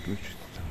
Включите там.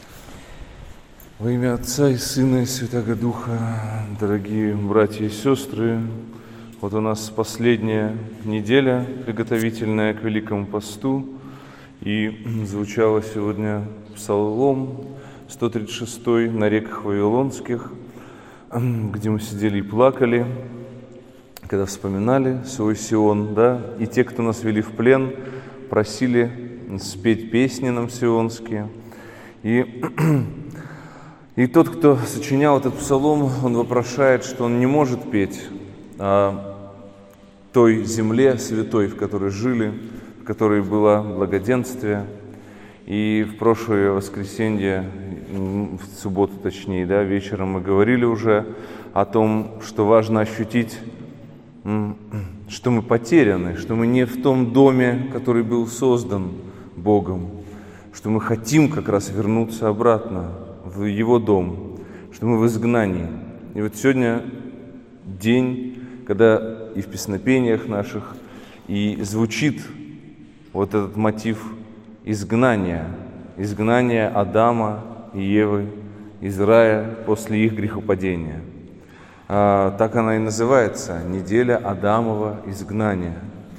Во имя Отца и Сына и Святаго Духа, дорогие братья и сестры, вот у нас последняя неделя приготовительная к Великому посту, и звучало сегодня Псалом 136 на реках Вавилонских, где мы сидели и плакали, когда вспоминали свой Сион, да, и те, кто нас вели в плен, просили спеть песни нам сионские. И тот, кто сочинял этот псалом, он вопрошает, что он не может петь о той земле святой, в которой жили, в которой было благоденствие. И в прошлое воскресенье, в субботу точнее, да, вечером мы говорили уже о том, что важно ощутить, что мы потеряны, что мы не в том доме, который был создан Богом, что мы хотим как раз вернуться обратно в Его дом, что мы в изгнании. И вот сегодня день, когда и в песнопениях наших и звучит вот этот мотив изгнания Адама и Евы из рая после их грехопадения. Так она и называется, неделя Адамова изгнания,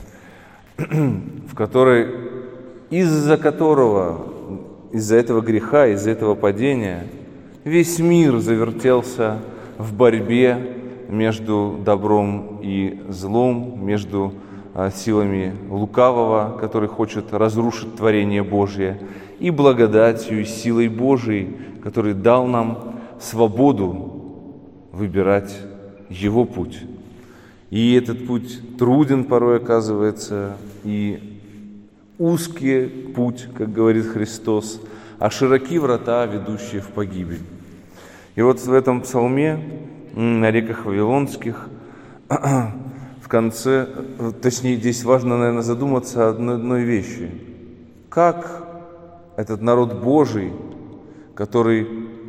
в которой, из-за этого греха, из-за этого падения, весь мир завертелся в борьбе между добром и злом, между силами лукавого, который хочет разрушить творение Божье, и благодатью и силой Божией, который дал нам свободу выбирать Его путь. И этот путь труден порой оказывается, и узкий путь, как говорит Христос, а широки врата, ведущие в погибель. И вот в этом псалме на реках Вавилонских в конце, точнее, здесь важно, наверное, задуматься о одной вещи. Как этот народ Божий, который,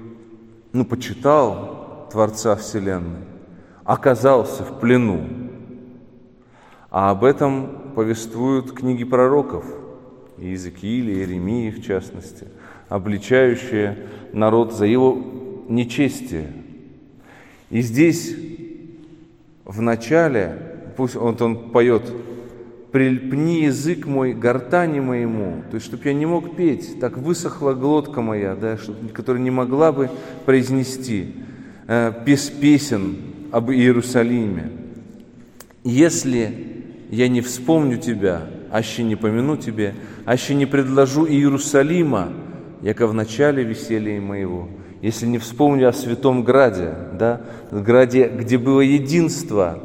почитал Творца Вселенной, оказался в плену. А об этом повествуют книги пророков, Иезекииля, Иеремии в частности, обличающие народ за его нечестие. И здесь в начале, пусть он поет: «Прильпни язык мой гортани моему», то есть, чтобы я не мог петь, так высохла глотка моя, да, которая не могла бы произнести песен об Иерусалиме. «Если я не вспомню тебя, аще не помяну тебе, аще не предложу Иерусалима, яко в начале веселья моего». Если не вспомню о святом граде, да, граде, где было единство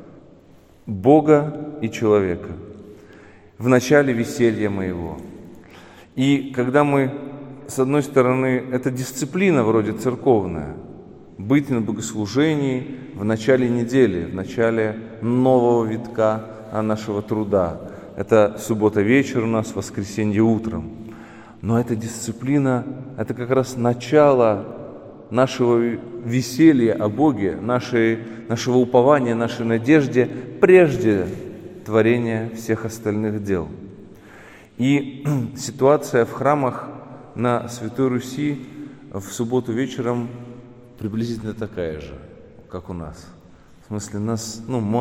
Бога и человека, в начале веселья моего. И когда мы, с одной стороны, это дисциплина вроде церковная, быть на богослужении в начале недели, в начале нового витка нашего труда. Это суббота вечер у нас, воскресенье утром. Но эта дисциплина, это как раз начало нашего веселья о Боге, нашего упования, нашей надежде прежде творения всех остальных дел. И ситуация в храмах на Святой Руси в субботу вечером приблизительно такая же, как у нас. В смысле, нас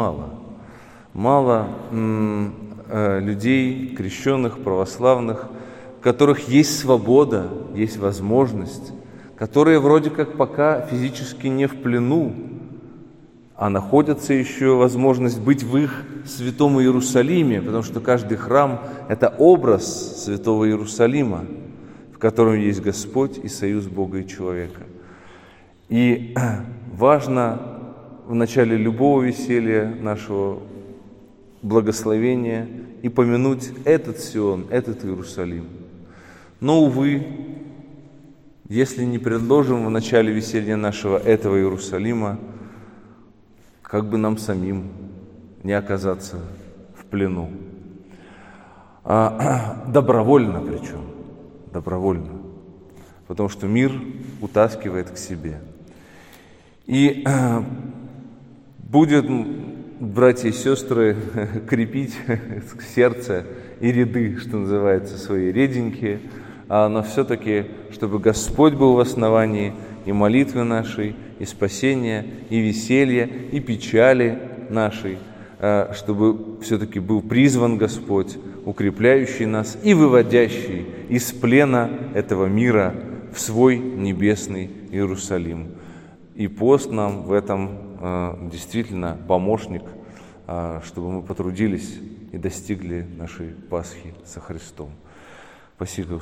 мало людей, крещенных, православных, у которых есть свобода, есть возможность, которые вроде как пока физически не в плену, а находится еще возможность быть в их святом Иерусалиме, потому что каждый храм – это образ святого Иерусалима, в котором есть Господь и союз Бога и человека. И важно в начале любого веселья нашего благословения и помянуть этот Сион, этот Иерусалим. Но, увы, если не предложим в начале веселья нашего этого Иерусалима, как бы нам самим не оказаться в плену. Добровольно причем, добровольно, потому что мир утаскивает к себе. И будет, братья и сестры, крепить сердце и ряды, что называется, свои реденькие, но все-таки, чтобы Господь был в основании и молитвы нашей, и спасения, и веселья, и печали нашей, чтобы все-таки был призван Господь, укрепляющий нас и выводящий из плена этого мира в свой небесный Иерусалим. И пост нам в этом действительно помощник, чтобы мы потрудились и достигли нашей Пасхи со Христом. Спасибо.